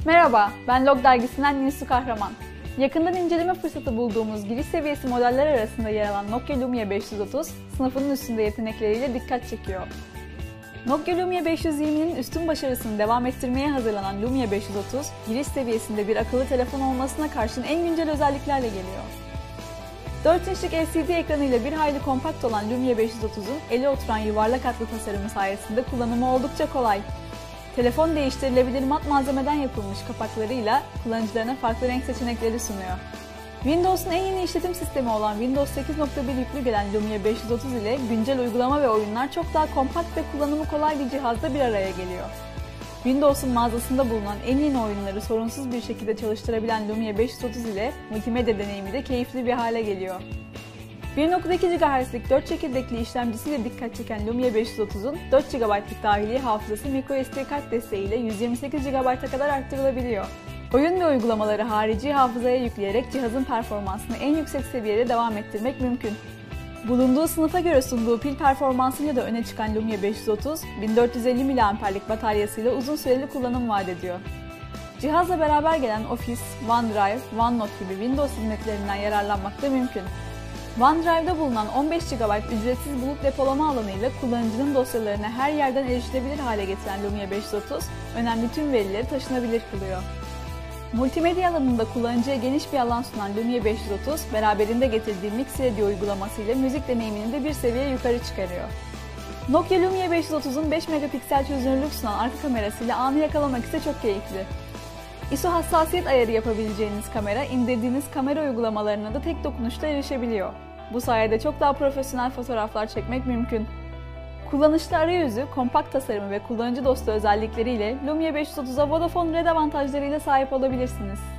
Merhaba, ben Log Dergisi'nden Nisu Kahraman. Yakından inceleme fırsatı bulduğumuz giriş seviyesi modeller arasında yer alan Nokia Lumia 530, sınıfının üstünde yetenekleriyle dikkat çekiyor. Nokia Lumia 520'nin üstün başarısını devam ettirmeye hazırlanan Lumia 530, giriş seviyesinde bir akıllı telefon olmasına karşın en güncel özelliklerle geliyor. 4 inçlik LCD ekranıyla bir hayli kompakt olan Lumia 530'un ele oturan yuvarlak hatlı tasarımı sayesinde kullanımı oldukça kolay. Telefon değiştirilebilir mat malzemeden yapılmış kapaklarıyla kullanıcılarına farklı renk seçenekleri sunuyor. Windows'un en yeni işletim sistemi olan Windows 8.1 yüklü gelen Lumia 530 ile güncel uygulama ve oyunlar çok daha kompakt ve kullanımı kolay bir cihazda bir araya geliyor. Windows'un mağazasında bulunan en yeni oyunları sorunsuz bir şekilde çalıştırabilen Lumia 530 ile multimedya deneyimi de keyifli bir hale geliyor. 1.2 GHz'lik 4 çekirdekli işlemcisiyle dikkat çeken Lumia 530'un 4 GB'lık dahili hafızası microSD kart desteğiyle 128 GB'a kadar arttırılabiliyor. Oyun ve uygulamaları harici hafızaya yükleyerek cihazın performansını en yüksek seviyede devam ettirmek mümkün. Bulunduğu sınıfa göre sunduğu pil performansıyla da öne çıkan Lumia 530, 1450 mAh'lik bataryasıyla uzun süreli kullanım vaat ediyor. Cihazla beraber gelen Office, OneDrive, OneNote gibi Windows hizmetlerinden yararlanmak da mümkün. OneDrive'da bulunan 15 GB ücretsiz bulut depolama alanıyla kullanıcının dosyalarına her yerden erişilebilir hale getiren Lumia 530, önemli tüm verileri taşınabilir kılıyor. Multimedya alanında kullanıcıya geniş bir alan sunan Lumia 530, beraberinde getirdiği MixRadio uygulamasıyla müzik deneyimini de bir seviye yukarı çıkarıyor. Nokia Lumia 530'un 5 megapiksel çözünürlük sunan arka kamerasıyla anı yakalamak ise çok keyifli. ISO hassasiyet ayarı yapabileceğiniz kamera, indirdiğiniz kamera uygulamalarına da tek dokunuşla erişebiliyor. Bu sayede çok daha profesyonel fotoğraflar çekmek mümkün. Kullanışlı arayüzü, kompakt tasarımı ve kullanıcı dostu özellikleriyle Lumia 530'a Vodafone Red avantajlarıyla sahip olabilirsiniz.